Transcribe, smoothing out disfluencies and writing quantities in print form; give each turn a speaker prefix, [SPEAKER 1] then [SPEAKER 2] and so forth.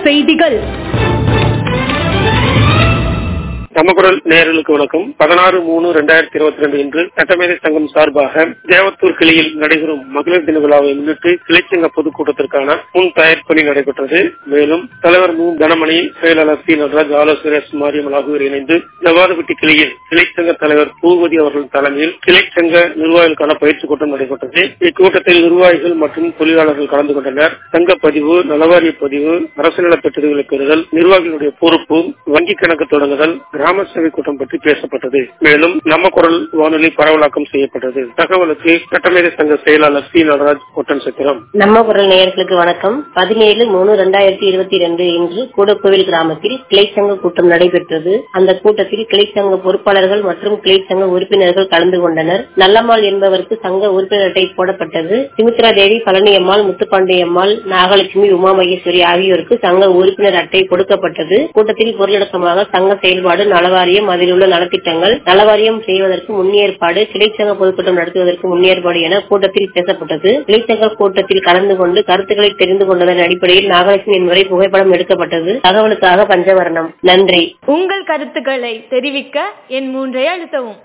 [SPEAKER 1] செய்திகள்.
[SPEAKER 2] நம்ம குரல் நேயர்களுக்கு வணக்கம். 16/3/2022 இன்று சட்டமேதை சங்கம் சார்பாக தேவத்தூர் கிளையில் நடைபெறும் மகளிர் தின விழாவை முன்னிட்டு கிளைச்சங்க பொதுக்கூட்டத்திற்கான முன் தயார் பணி நடைபெற்றது. மேலும் தலைவர் மு. கனமணி, செயலாளர் சி. நடராஜ், ஆலோசகர் மாரியம்மன் ஆகியோர் இணைந்து ஜவாதுபட்டி கிளையில் கிளைச்சங்க தலைவர் பூபதி அவர்கள் தலைமையில் கிளைச்சங்க நிர்வாகிகளுக்கான பயிற்சி கூட்டம் நடைபெற்றது. இக்கூட்டத்தில் நிர்வாகிகள் மற்றும் தொழிலாளர்கள் கலந்து கொண்டனர். சங்க பதிவு, நலவாரிய பதிவு, அரசு நல திட்டங்களை பெறுதல், நிர்வாகிகளுடைய பொறுப்பு, வங்கி கணக்கு தொடங்குதல், கிராம சேவை கூட்டம் பற்றி பேசப்பட்டது. மேலும் நம்ம குரல் வானொலி பரவலாக்கம் செய்யப்பட்டது. தகவலுக்கு சட்டமேதை சங்க செயலாளர் சி. நடராஜ், ஒட்டன்சத்திரம்.
[SPEAKER 3] நம்ம குரல் நேயர்களுக்கு வணக்கம். 17/3/2022 இன்று கூடக்கோவில் கிராமத்தில் கிளைச்சங்க கூட்டம் நடைபெற்றது. அந்த கூட்டத்தில் கிளைச்சங்க பொறுப்பாளர்கள் மற்றும் கிளைச்சங்க உறுப்பினர்கள் கலந்து கொண்டனர். நல்லம்மாள் என்பவருக்கு சங்க உறுப்பினர் அட்டை போடப்பட்டது. சுமித்ரா தேவி, பழனியம்மாள், முத்துப்பாண்டியம்மாள், நாகலட்சுமி, உமா மகேஸ்வரி ஆகியோருக்கு சங்க உறுப்பினர் அட்டை கொடுக்கப்பட்டது. கூட்டத்தில் பொருளடக்கமாக சங்க செயல்பாடு, நலவாரியம், அதில் உள்ள நலத்திட்டங்கள், நலவாரியம் செய்வதற்கு முன்னேற்பாடு, கிளைச்சங்க பொதுக்கூட்டம் நடத்துவதற்கு முன்னேற்பாடு என கூட்டத்தில் பேசப்பட்டது. கிளைச்சங்க கூட்டத்தில் கலந்து கொண்டு கருத்துக்களை தெரிந்து கொண்டதன் அடிப்படையில் நாகலட்சுமி என்பவரை புகைப்படம் எடுக்கப்பட்டது. தகவலுக்காக பஞ்சவர்ணம். நன்றி.
[SPEAKER 1] உங்கள் கருத்துக்களை தெரிவிக்க என் 3 அழுத்தவும்.